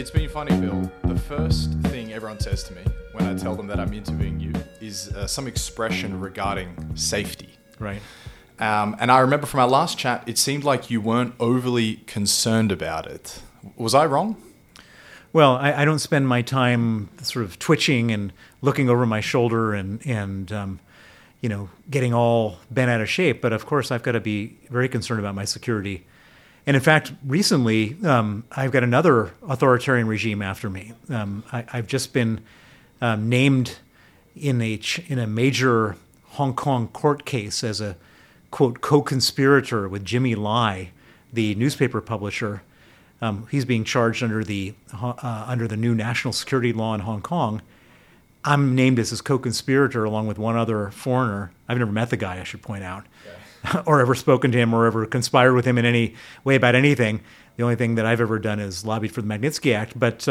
It's been funny, Bill. The first thing everyone says to me when I tell them that I'm interviewing you is some expression regarding safety. Right. And I remember from our last chat, it seemed like you weren't overly concerned about it. Was I wrong? Well, I don't spend my time sort of twitching and looking over my shoulder and getting all bent out of shape. But of course, I've got to be very concerned about my security. And in fact, recently, I've got another authoritarian regime after me. I've just been named in a major Hong Kong court case as a, quote, co-conspirator with Jimmy Lai, the newspaper publisher. He's being charged under the new national security law in Hong Kong. I'm named as his co-conspirator along with one other foreigner. I've never met the guy, I should point out, or ever spoken to him or ever conspired with him in any way about anything. The only thing that I've ever done is lobbied for the Magnitsky Act. But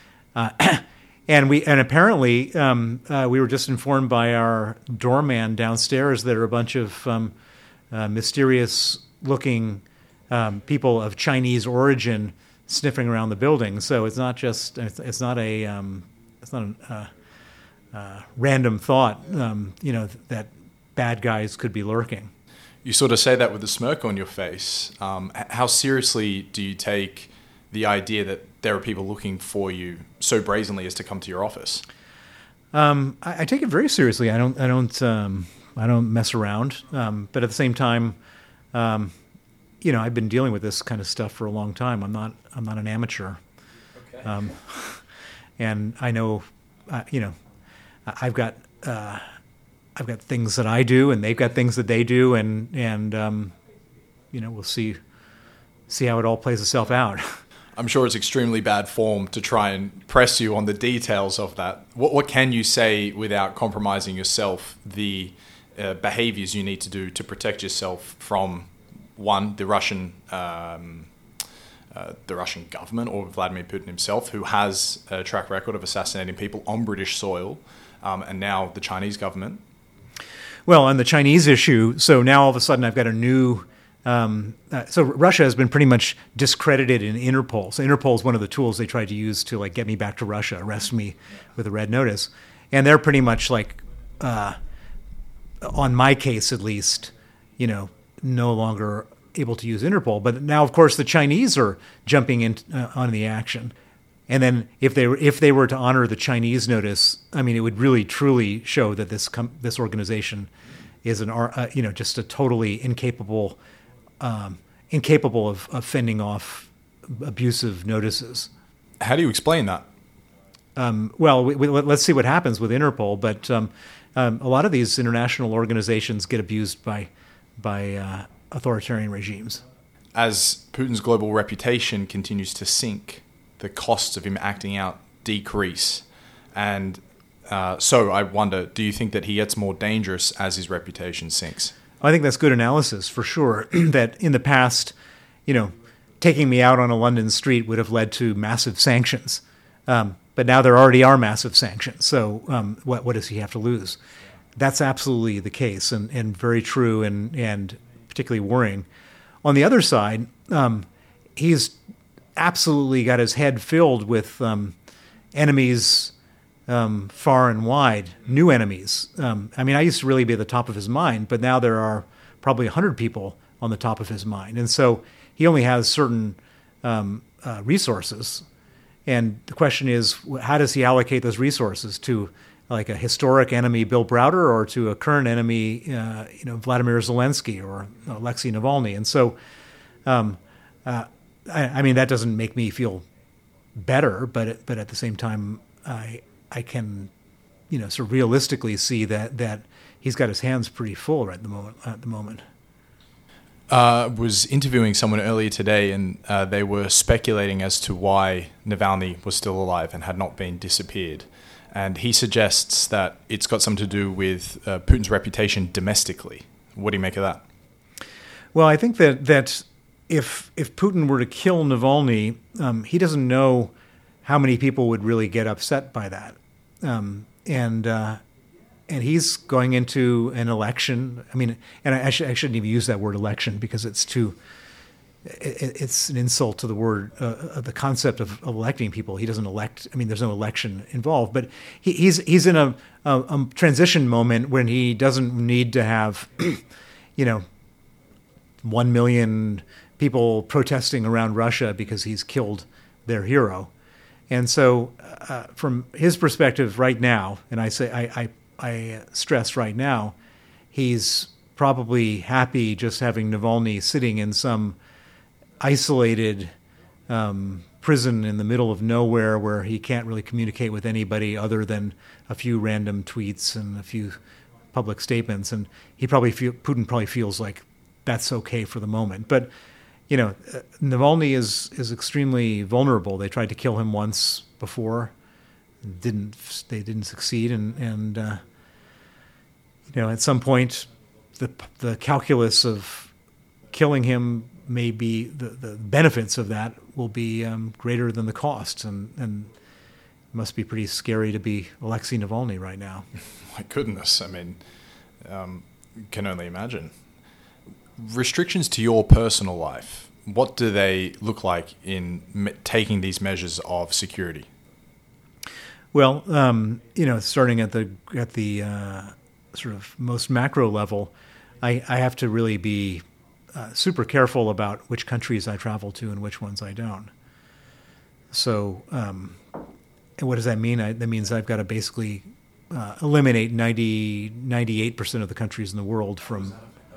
and apparently we were just informed by our doorman downstairs that there are a bunch of mysterious-looking people of Chinese origin sniffing around the building. So it's not a random thought, that bad guys could be lurking. You sort of say that with a smirk on your face. How seriously do you take the idea that there are people looking for you so brazenly as to come to your office? I take it very seriously. I don't mess around. But at the same time, I've been dealing with this kind of stuff for a long time. I'm not an amateur. Okay. And I know, I've got things that I do, and they've got things that they do, and we'll see how it all plays itself out. I'm sure it's extremely bad form to try and press you on the details of that. What can you say without compromising yourself, the behaviors you need to do to protect yourself from, one, the Russian government or Vladimir Putin himself, who has a track record of assassinating people on British soil, and now the Chinese government? Well, on the Chinese issue, so now all of a sudden I've got a new... so Russia has been pretty much discredited in Interpol. So Interpol is one of the tools they tried to use to get me back to Russia, arrest me with a red notice. And they're pretty much on my case at least, no longer able to use Interpol. But now, of course, the Chinese are jumping in on the action. And then if they were to honor the Chinese notice, I mean, it would really truly show that this organization is just a totally incapable of fending off abusive notices. How do you explain that? Well, let's see what happens with Interpol. But a lot of these international organizations get abused by authoritarian regimes. As Putin's global reputation continues to sink, the costs of him acting out decrease. And so I wonder, do you think that he gets more dangerous as his reputation sinks? I think that's good analysis for sure. That in the past, taking me out on a London street would have led to massive sanctions. But now there already are massive sanctions. So what does he have to lose? That's absolutely the case and very true and particularly worrying. On the other side, he's absolutely got his head filled with enemies far and wide, new enemies. I used to really be at the top of his mind, but now there are probably 100 people on the top of his mind. And so he only has certain resources. And the question is, how does he allocate those resources to a historic enemy, Bill Browder, or to a current enemy, Vladimir Zelensky or Alexei Navalny? And so, that doesn't make me feel better, but at the same time, I can, sort of realistically see that he's got his hands pretty full right at the moment. Was interviewing someone earlier today, and they were speculating as to why Navalny was still alive and had not been disappeared. And he suggests that it's got something to do with Putin's reputation domestically. What do you make of that? Well, I think that if Putin were to kill Navalny, he doesn't know how many people would really get upset by that. And he's going into an election. I mean, and I shouldn't even use that word election because it's too it's an insult to the word, the concept of electing people. He doesn't elect. I mean, there's no election involved, but he's in a transition moment when he doesn't need to have, 1 million people protesting around Russia because he's killed their hero. And so, from his perspective, right now, and I stress right now, he's probably happy just having Navalny sitting in some isolated prison in the middle of nowhere where he can't really communicate with anybody other than a few random tweets and a few public statements. And Putin probably feels like that's okay for the moment. But Navalny is extremely vulnerable. They tried to kill him once before, they didn't succeed, and at some point, the calculus of killing him may be the benefits of that will be greater than the costs, and it must be pretty scary to be Alexei Navalny right now. My goodness, I mean, can only imagine. Restrictions to your personal life, what do they look like in taking these measures of security? Well, starting at the sort of most macro level, I have to really be super careful about which countries I travel to and which ones I don't. So, and what does that mean? That means I've got to basically eliminate 98% of the countries in the world from.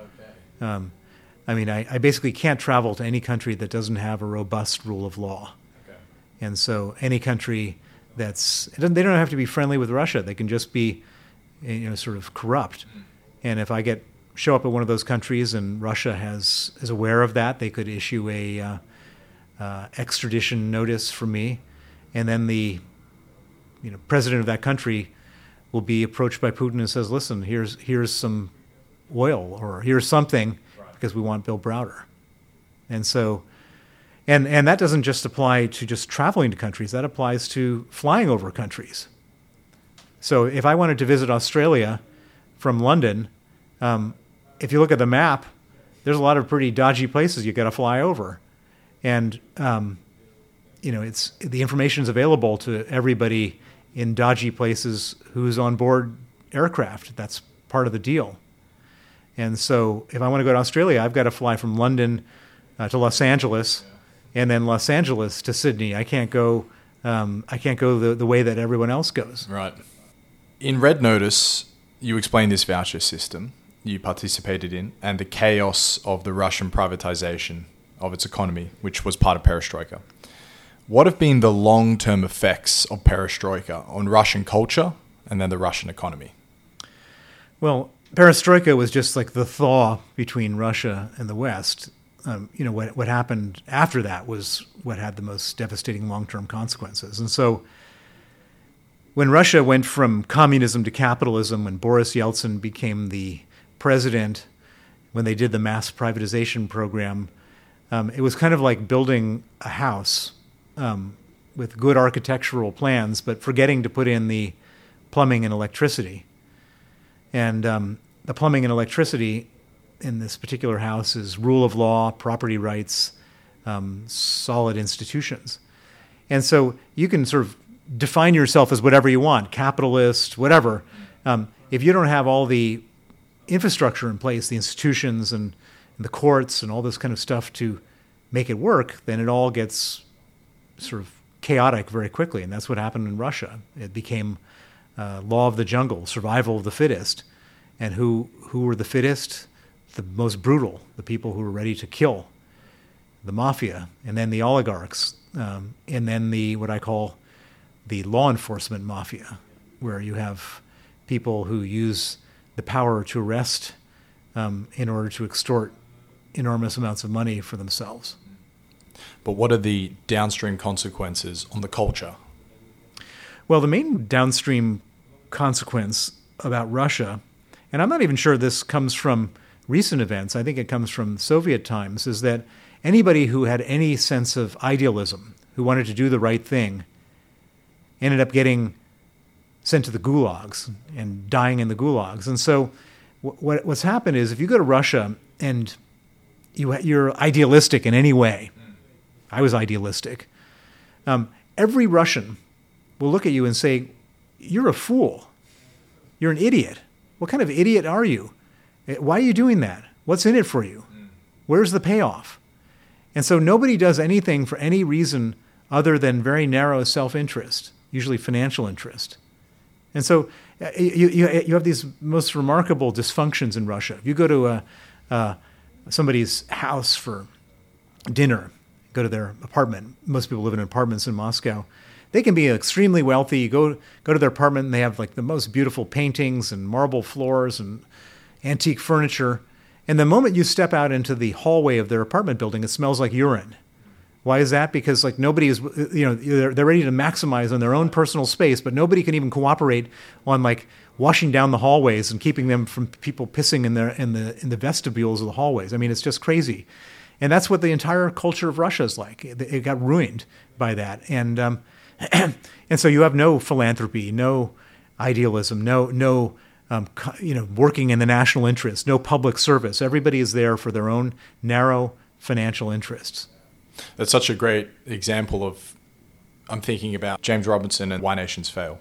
I basically can't travel to any country that doesn't have a robust rule of law. Okay. And so any country they don't have to be friendly with Russia. They can just be, sort of corrupt. And if I show up at one of those countries and Russia is aware of that, they could issue a extradition notice for me, and then the president of that country will be approached by Putin and says, "Listen, here's some oil, or here's something, because we want Bill Browder." And so, and that doesn't just apply to just traveling to countries. That applies to flying over countries. So if I wanted to visit Australia from London, if you look at the map, there's a lot of pretty dodgy places you got to fly over, and it's the information's available to everybody in dodgy places who's on board aircraft. That's part of the deal. And so if I want to go to Australia, I've got to fly from London to Los Angeles, and then Los Angeles to Sydney. I can't go the way that everyone else goes. Right. In Red Notice, you explain this voucher system you participated in and the chaos of the Russian privatization of its economy, which was part of perestroika. What have been the long-term effects of perestroika on Russian culture and then the Russian economy? Well, perestroika was just like the thaw between Russia and the West. What happened after that was what had the most devastating long-term consequences. And so when Russia went from communism to capitalism, when Boris Yeltsin became the president, when they did the mass privatization program, it was kind of like building a house with good architectural plans, but forgetting to put in the plumbing and electricity. And the plumbing and electricity in this particular house is rule of law, property rights, solid institutions. And so you can sort of define yourself as whatever you want, capitalist, whatever. If you don't have all the infrastructure in place, the institutions and the courts and all this kind of stuff to make it work, then it all gets sort of chaotic very quickly. And that's what happened in Russia. It became law of the jungle, survival of the fittest. And who were the fittest? The most brutal, the people who were ready to kill, the mafia, and then the oligarchs, and then what I call the law enforcement mafia, where you have people who use the power to arrest in order to extort enormous amounts of money for themselves. But what are the downstream consequences on the culture? Well, the main downstream consequence about Russia, and I'm not even sure this comes from recent events, I think it comes from Soviet times, is that anybody who had any sense of idealism, who wanted to do the right thing, ended up getting sent to the gulags and dying in the gulags. And so what's happened is if you go to Russia and you're idealistic in any way. I was idealistic. Every Russian will look at you and say, "You're a fool. You're an idiot. What kind of idiot are you? Why are you doing that? What's in it for you? Where's the payoff?" And so nobody does anything for any reason other than very narrow self-interest, usually financial interest. And so you have these most remarkable dysfunctions in Russia. If you go to somebody's house for dinner, go to their apartment. Most people live in apartments in Moscow. They can be extremely wealthy. You go to their apartment and they have like the most beautiful paintings and marble floors and antique furniture. And the moment you step out into the hallway of their apartment building, it smells like urine. Why is that? Because like nobody is, they're ready to maximize on their own personal space, but nobody can even cooperate on like washing down the hallways and keeping them from people pissing in the vestibules of the hallways. I mean, it's just crazy. And that's what the entire culture of Russia is like. It got ruined by that. And and so you have no philanthropy, no idealism, no working in the national interest, no public service. Everybody is there for their own narrow financial interests. That's such a great example of, I'm thinking about James Robinson and Why Nations Fail,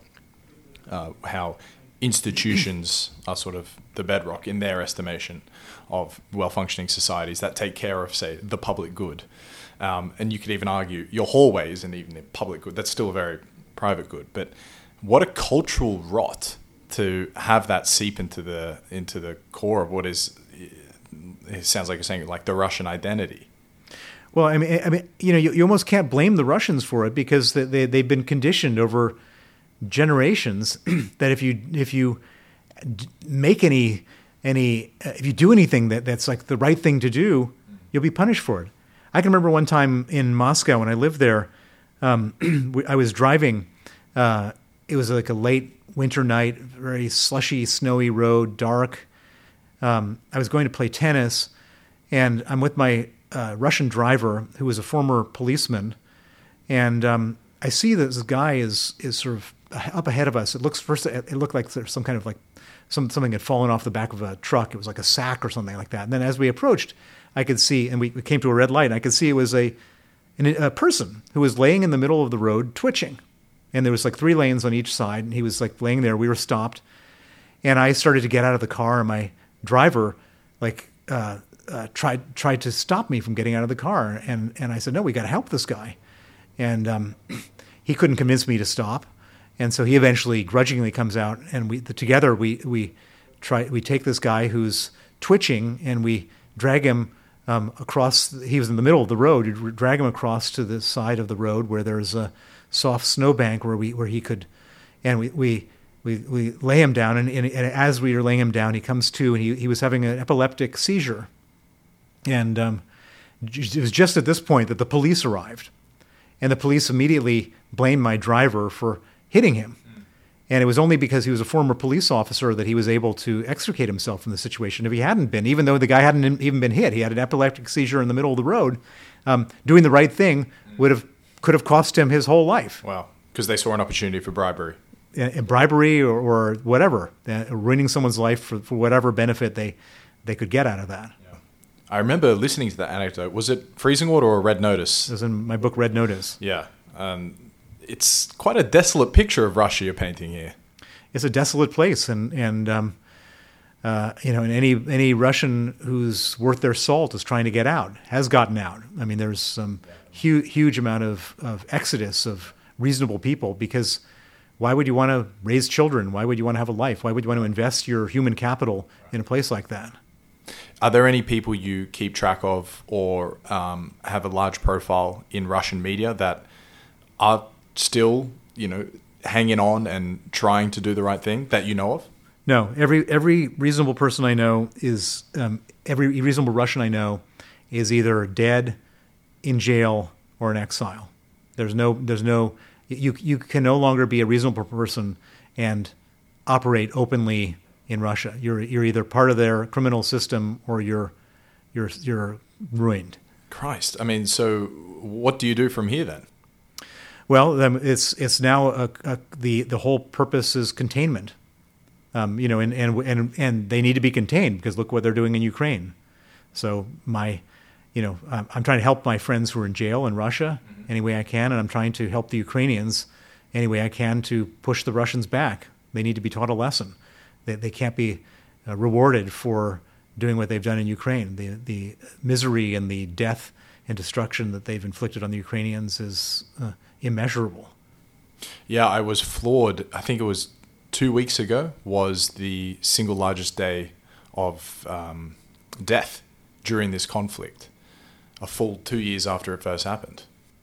how institutions are sort of the bedrock in their estimation of well-functioning societies that take care of, say, the public good. And you could even argue your hallways and even the public good, that's still a very private good. But what a cultural rot to have that seep into the core of what is, it sounds like you're saying, like the Russian identity. Well, I mean, you almost can't blame the Russians for it because they've been conditioned over generations that if you make if you do anything that's like the right thing to do, you'll be punished for it. I can remember one time in Moscow when I lived there, I was driving. It was like a late winter night, very slushy, snowy road, dark. I was going to play tennis, and I'm with my Russian driver who was a former policeman, and I see that this guy is sort of up ahead of us. It looked like there's some kind of like something had fallen off the back of a truck. It was like a sack or something like that. And then as we approached, I could see, and we came to a red light, and I could see it was a person who was laying in the middle of the road twitching. And there was like 3 lanes on each side, and he was like laying there. We were stopped, and I started to get out of the car, and my driver like tried to stop me from getting out of the car. And I said, "No, we got to help this guy." And he couldn't convince me to stop. And so he eventually grudgingly comes out, and together we take this guy who's twitching, and we drag him across. He was in the middle of the road. We drag him across to the side of the road where there's a soft snowbank where he could, and we lay him down. And as we were laying him down, he comes to, and he was having an epileptic seizure. And it was just at this point that the police arrived, and the police immediately blamed my driver for hitting him. And it was only because he was a former police officer that he was able to extricate himself from the situation. If he hadn't been, even though the guy hadn't even been hit, he had an epileptic seizure in the middle of the road, doing the right thing could have cost him his whole life. Wow, because they saw an opportunity for bribery. Bribery or whatever, ruining someone's life for whatever benefit they could get out of that. Yeah. I remember listening to that anecdote. Was it Freezing Water or Red Notice? It was in my book, Red Notice. Yeah. It's quite a desolate picture of Russia you're painting here. It's a desolate place, and any Russian who's worth their salt is trying to get out, has gotten out. I mean, there's some huge amount of exodus of reasonable people, because why would you want to raise children? Why would you want to have a life? Why would you want to invest your human capital in a place like that? Are there any people you keep track of or have a large profile in Russian media that are still, hanging on and trying to do the right thing that you know of? No, every reasonable person I know is every reasonable Russian I know is either dead, in jail, or in exile. There's no you can no longer be a reasonable person and operate openly in Russia. You're either part of their criminal system or you're ruined. Christ, I mean, so what do you do from here then? Well, it's now the whole purpose is containment, and they need to be contained because look what they're doing in Ukraine. So my I'm trying to help my friends who are in jail in Russia any way I can, and I'm trying to help the Ukrainians any way I can to push the Russians back. They need to be taught a lesson. They can't be rewarded for doing what they've done in Ukraine. The misery and the death and destruction that they've inflicted on the Ukrainians is immeasurable. Yeah, I was floored. I think it was 2 weeks ago was the single largest day of death during this conflict, a full 2 years after it first happened.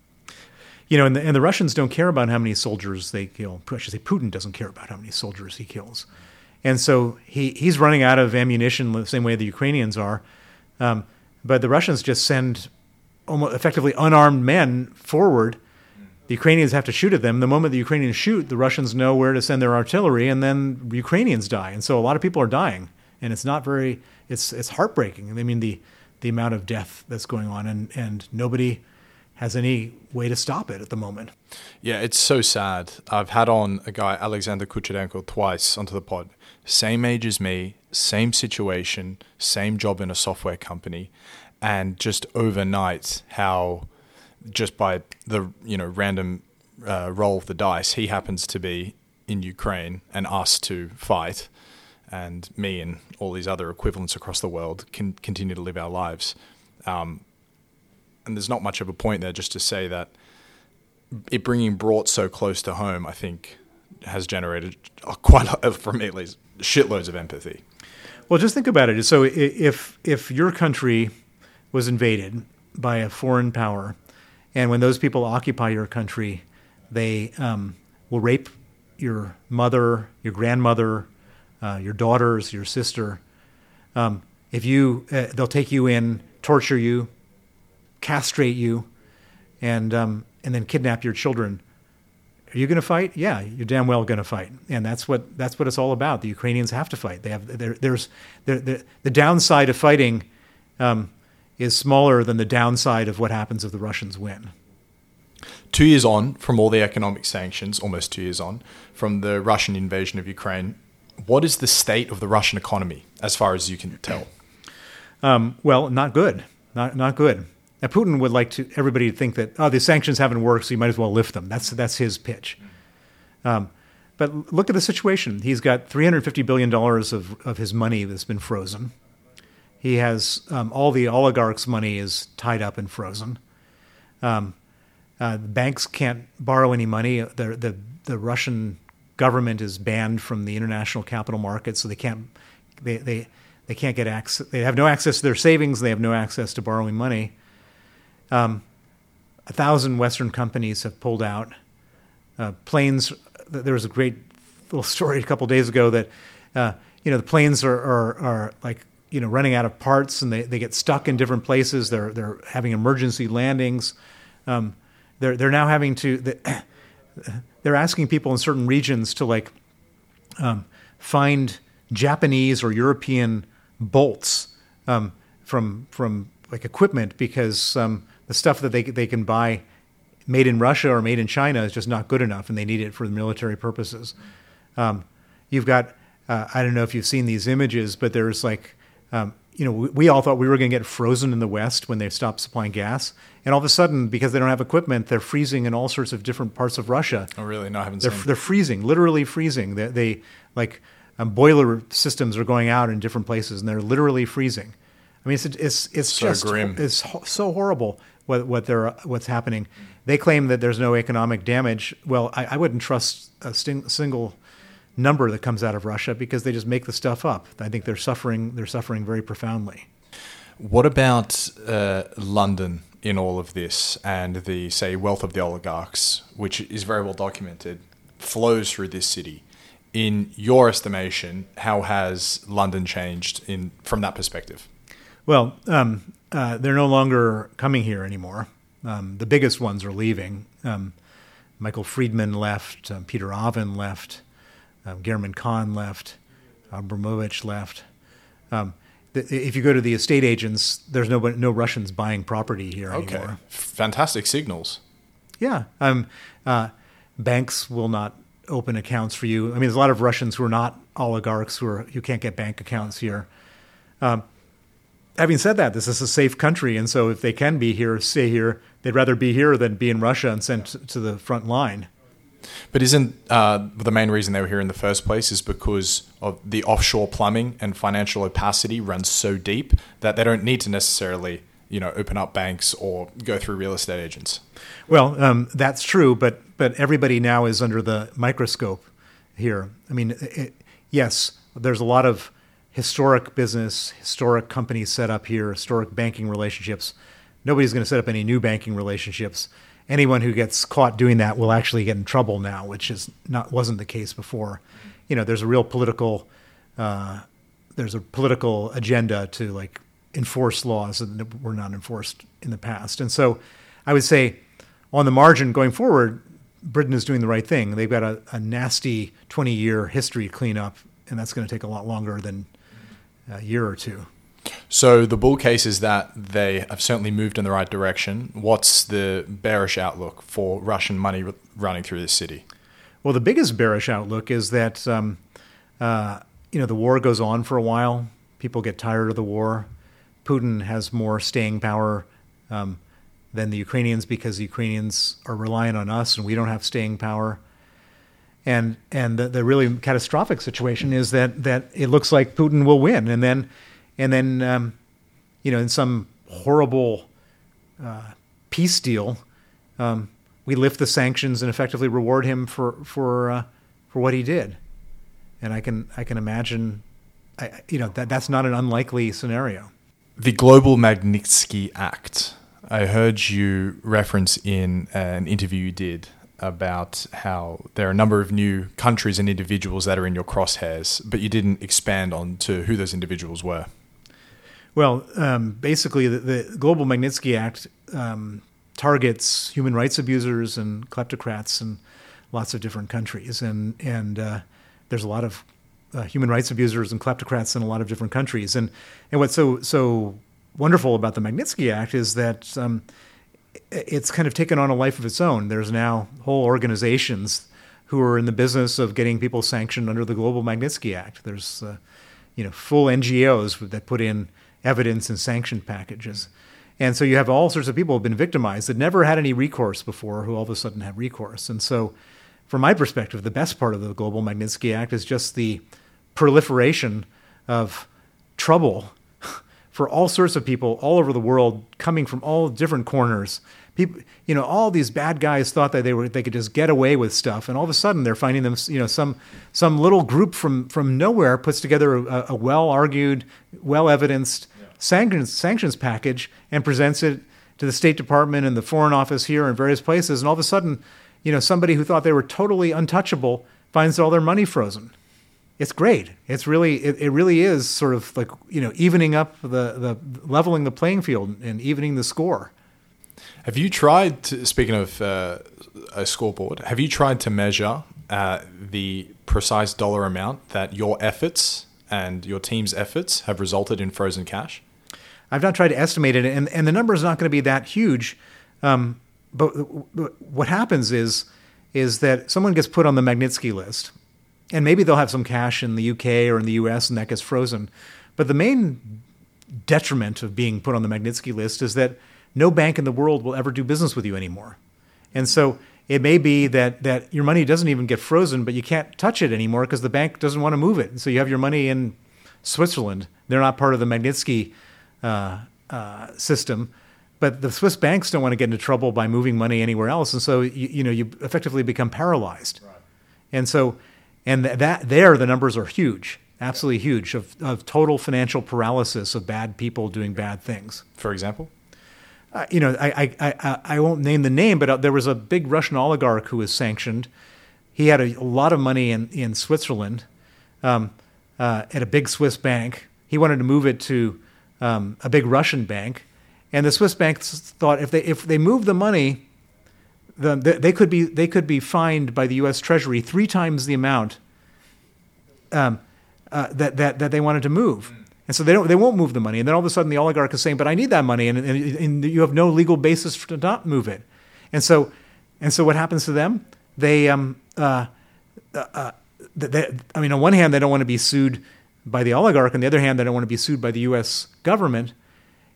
And the Russians don't care about how many soldiers they kill. I should say Putin doesn't care about how many soldiers he kills. And so he's running out of ammunition the same way the Ukrainians are. But the Russians just send almost effectively unarmed men forward. The Ukrainians have to shoot at them. The moment the Ukrainians shoot, the Russians know where to send their artillery, and then the Ukrainians die. And so a lot of people are dying. And it's not very, it's heartbreaking. I mean, the amount of death that's going on, and nobody has any way to stop it at the moment. Yeah, it's so sad. I've had on a guy, Alexander Kucherenko, twice onto the pod. Same age as me, same situation, same job in a software company, and just overnight how just by the random roll of the dice, he happens to be in Ukraine and asked to fight, and me and all these other equivalents across the world can continue to live our lives. And there's not much of a point there, just to say that it brought so close to home, I think, has generated for me at least, shitloads of empathy. Well, just think about it. So if your country was invaded by a foreign power, and when those people occupy your country, they will rape your mother, your grandmother, your daughters, your sister. They'll take you in, torture you, castrate you, and then kidnap your children. Are you going to fight? Yeah, you're damn well going to fight, and that's what it's all about. The Ukrainians have to fight. The downside of fighting is smaller than the downside of what happens if the Russians win. 2 years on from all the economic sanctions, almost 2 years on from the Russian invasion of Ukraine, what is the state of the Russian economy as far as you can tell? Well, not good. Not good. Now, Putin would like everybody to think that, the sanctions haven't worked, so you might as well lift them. That's his pitch. But look at the situation. He's got $350 billion of his money that's been frozen. He has all the oligarchs' money is tied up and frozen. Banks can't borrow any money. The Russian government is banned from the international capital markets, so they can't get access. They have no access to their savings. They have no access to borrowing money. 1,000 Western companies have pulled out. Planes. There was a great little story a couple days ago that the planes are like running out of parts, and they get stuck in different places. They're having emergency landings. They're now having to. They're asking people in certain regions to find Japanese or European bolts from equipment, because the stuff that they can buy made in Russia or made in China is just not good enough, and they need it for military purposes. You've got I don't know if you've seen these images, but there's we all thought we were going to get frozen in the West when they stopped supplying gas. And all of a sudden, because they don't have equipment, they're freezing in all sorts of different parts of Russia. Oh, really? No, I haven't seen. They're freezing, literally freezing. Boiler systems are going out in different places, and they're literally freezing. I mean, it's so just grim. It's so horrible what's happening. They claim that there's no economic damage. Well, I wouldn't trust a single number that comes out of Russia, because they just make the stuff up. I think they're suffering very profoundly. What about London in all of this, and the, say, wealth of the oligarchs, which is very well documented, flows through this city? In your estimation, how has London changed from that perspective? Well, they're no longer coming here anymore. The biggest ones are leaving. Michael Friedman left. Peter Aven left. German Khan left. Abramovich left. If you go to the estate agents, there's no Russians buying property here anymore. Okay, fantastic signals. Yeah. Banks will not open accounts for you. I mean, there's a lot of Russians who are not oligarchs who can't get bank accounts here. having said that, this is a safe country, and so if they can be here, stay here, they'd rather be here than be in Russia and sent to the front line. But isn't the main reason they were here in the first place is because of the offshore plumbing and financial opacity runs so deep that they don't need to necessarily, open up banks or go through real estate agents? Well, that's true, but everybody now is under the microscope here. I mean, yes, there's a lot of historic business, historic companies set up here, historic banking relationships. Nobody's going to set up any new banking relationships. Anyone who gets caught doing that will actually get in trouble now, which wasn't the case before. There's a real political agenda to enforce laws that were not enforced in the past. And so I would say on the margin going forward, Britain is doing the right thing. They've got a nasty 20-year history to clean up, and that's going to take a lot longer than a year or two. So the bull case is that they have certainly moved in the right direction. What's the bearish outlook for Russian money running through this city? Well, the biggest bearish outlook is that the war goes on for a while. People get tired of the war. Putin has more staying power than the Ukrainians because the Ukrainians are reliant on us and we don't have staying power. And the really catastrophic situation is that it looks like Putin will win, and then in some horrible peace deal, we lift the sanctions and effectively reward him for what he did. And I can imagine, that's not an unlikely scenario. The Global Magnitsky Act. I heard you reference in an interview you did about how there are a number of new countries and individuals that are in your crosshairs, but you didn't expand on to who those individuals were. Well, basically, the Global Magnitsky Act targets human rights abusers and kleptocrats in lots of different countries, and there's a lot of human rights abusers and kleptocrats in a lot of different countries. And what's so wonderful about the Magnitsky Act is that it's kind of taken on a life of its own. There's now whole organizations who are in the business of getting people sanctioned under the Global Magnitsky Act. There's full NGOs that put in evidence and sanction packages. And so you have all sorts of people who have been victimized that never had any recourse before who all of a sudden have recourse. And so from my perspective, the best part of the Global Magnitsky Act is just the proliferation of trouble for all sorts of people all over the world coming from all different corners. People, all these bad guys thought that they could just get away with stuff, and all of a sudden they're finding them. Some little group from nowhere puts together a well-argued, well-evidenced sanctions package and presents it to the State Department and the Foreign Office here and various places, and all of a sudden, somebody who thought they were totally untouchable finds all their money frozen. It's great. It really is sort of like evening up the leveling the playing field and evening the score. Have you tried to, speaking of a scoreboard, have you tried to measure the precise dollar amount that your efforts and your team's efforts have resulted in frozen cash? I've not tried to estimate it, and the number is not going to be that huge. But what happens is that someone gets put on the Magnitsky list, and maybe they'll have some cash in the UK or in the US, and that gets frozen. But the main detriment of being put on the Magnitsky list is that no bank in the world will ever do business with you anymore. And so it may be that your money doesn't even get frozen, but you can't touch it anymore because the bank doesn't want to move it. And so you have your money in Switzerland. They're not part of the Magnitsky system. But the Swiss banks don't want to get into trouble by moving money anywhere else. And so you effectively become paralyzed. Right. And so the numbers are huge, absolutely huge, of total financial paralysis of bad people doing bad things. For example? I won't name the name, but there was a big Russian oligarch who was sanctioned. He had a lot of money in Switzerland at a big Swiss bank. He wanted to move it to a big Russian bank, and the Swiss banks thought if they moved the money, they could be fined by the U.S. Treasury 3 times the amount that they wanted to move. And so they won't move the money. And then all of a sudden the oligarch is saying, but I need that money, and you have no legal basis to not move it. And so what happens to them? On one hand, they don't want to be sued by the oligarch. On the other hand, they don't want to be sued by the U.S. government.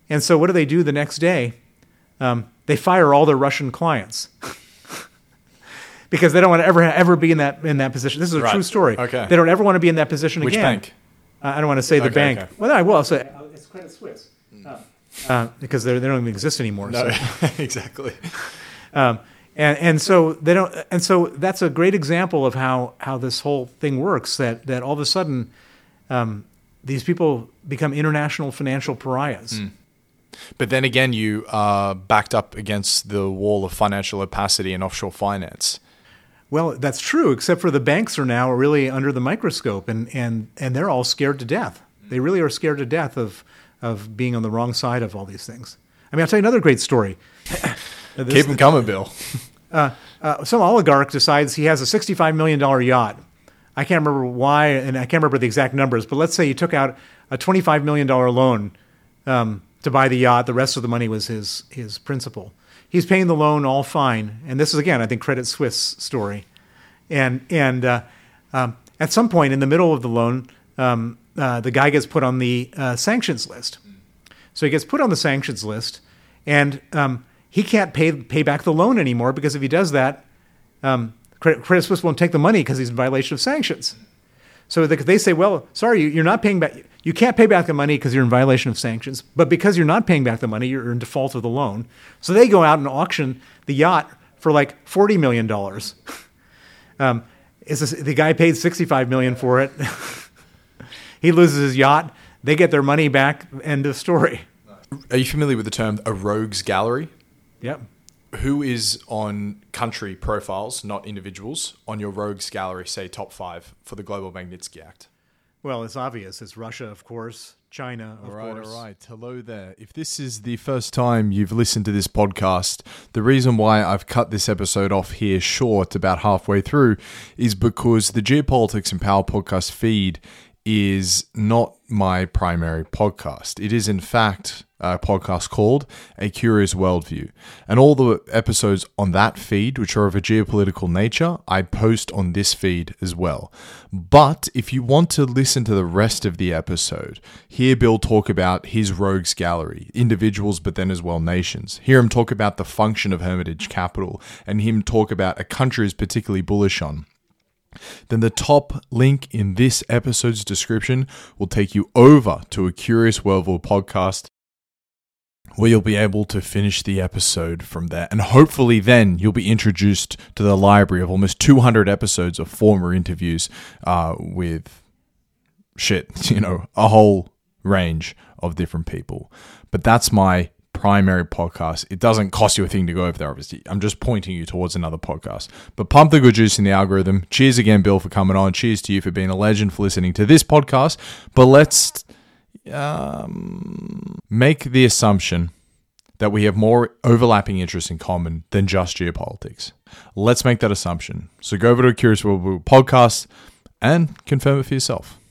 And so what do the next day? They fire all their Russian clients because they don't want to ever be in that position. This is a true story. Okay. They don't ever want to be in that position Which again. bank? I don't want to say the bank. Okay. Well, I will say it's Credit Suisse because they don't even exist anymore. No, So. exactly. And so they don't. And so that's a great example of how this whole thing works. That all of a sudden, these people become international financial pariahs. But then again, you are backed up against the wall of financial opacity and offshore finance. Well, that's true, except for the banks are now really under the microscope, and they're all scared to death. They really are scared to death of being on the wrong side of all these things. I mean, I'll tell you another great story. Keep them coming, Bill. Some oligarch decides he has a $65 million yacht. I can't remember why, and I can't remember the exact numbers, but let's say he took out a $25 million loan to buy the yacht. The rest of the money was his principal. He's paying the loan all fine. And this is, again, I think, Credit Suisse story. And at some point in the middle of the loan, the guy gets put on the sanctions list. So he gets put on the sanctions list, and he can't pay back the loan anymore because if he does that, Credit Suisse won't take the money because he's in violation of sanctions. So they say, well, sorry, you're not paying back. You can't pay back the money because you're in violation of sanctions. But because you're not paying back the money, you're in default of the loan. So they go out and auction the yacht for like $40 million. The guy paid $65 million for it. He loses his yacht. They get their money back. End of story. Are you familiar with the term a rogues gallery? Yep. Who is on country profiles, not individuals, on your rogues gallery, say top 5 for the Global Magnitsky Act? Well, it's obvious. It's Russia, of course, China, of course. All right. Hello there. If this is the first time you've listened to this podcast, the reason why I've cut this episode off here short, about halfway through, is because the Geopolitics and Power podcast feed is not my primary podcast. It is, in fact, a podcast called A Curious Worldview. And all the episodes on that feed, which are of a geopolitical nature, I post on this feed as well. But if you want to listen to the rest of the episode, hear Bill talk about his rogues gallery, individuals, but then as well nations. Hear him talk about the function of Hermitage Capital, and him talk about a country is particularly bullish on. Then the top link in this episode's description will take you over to A Curious Worldview podcast, where you'll be able to finish the episode from there. And hopefully then you'll be introduced to the library of almost 200 episodes of former interviews with a whole range of different people. But that's my primary podcast. It doesn't cost you a thing to go over there, obviously. I'm just pointing you towards another podcast. But pump the good juice in the algorithm. Cheers again, Bill, for coming on. Cheers to you for being a legend, for listening to this podcast. But let's make the assumption that we have more overlapping interests in common than just geopolitics. Let's make that assumption. So go over to A Curious Worldview podcast and confirm it for yourself.